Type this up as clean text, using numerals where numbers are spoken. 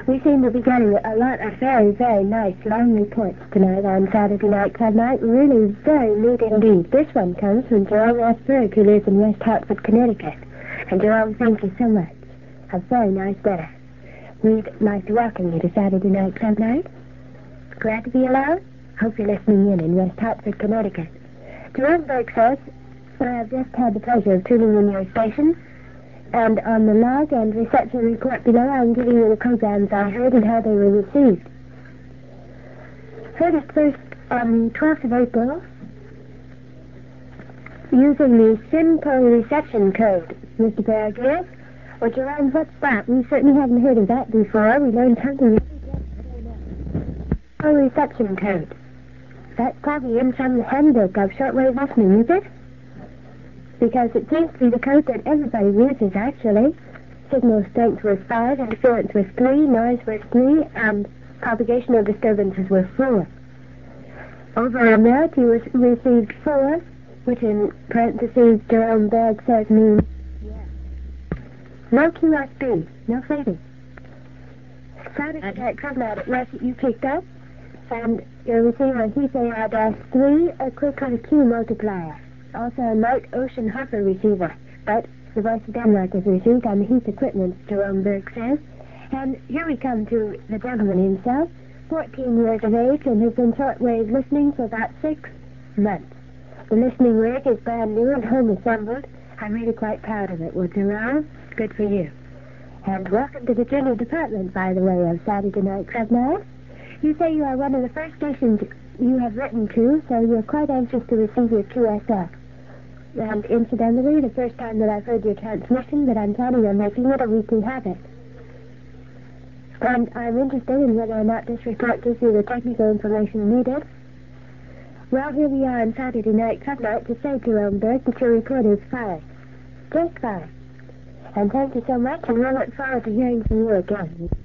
We seem to be getting a lot of very, very nice long reports tonight on Saturday Night Club Night. Really very neat indeed. This one comes from Jerome F. Berg, who lives in West Hartford, Connecticut. And Jerome, thank you so much. A very nice letter. We'd like to welcome you to Saturday Night Club Night. Glad to be allowed? Hope you're listening in West Hartford, Connecticut. Jerome Berg says, I have just had the pleasure of tuning in your station, and on the log and reception report below, I'm giving you the programs I heard and how they were received. Heard it first on the 12th of April, using the simple reception code. Mr. Berg, yes? Well, Jerome, what's that? We certainly haven't heard of that before. We learned something. Simple reception code. That's probably in some handbook of shortwave listening, is it? Because it seems to be the code that everybody uses, actually. Signal strength was 5, interference was 3, noise was 3, and propagational disturbances were 4. Over-amerity was received 4, which in parentheses Jerome Berg says means no QSB, no fading. Saturday Night Club Night it was that you picked up, and your receiver HeathAR-3, a quick on a Q multiplier. Also a Light Ocean Hopper receiver, but the Voice of Denmark was received on the Heath equipment, Jerome Berg says. And here we come to the gentleman himself, 14 years of age, and has been shortwave listening for about 6 months. The listening rig is brand new and home assembled. I'm really quite proud of it. Well, Jerome, good for you. And welcome to the junior department, by the way, of Saturday Night Club Night. You say you are one of the first stations you have written to, so you're quite anxious to receive your QSF. And incidentally, the first time that I've heard your transmission, that I'm planning on making it a weekly habit. And I'm interested in whether or not this report gives you the technical information needed. Well, here we are on Saturday Night Club Night to say, Jerome Berg, that your report is fine. Just fine. And thank you so much, and we'll look forward to hearing from you again.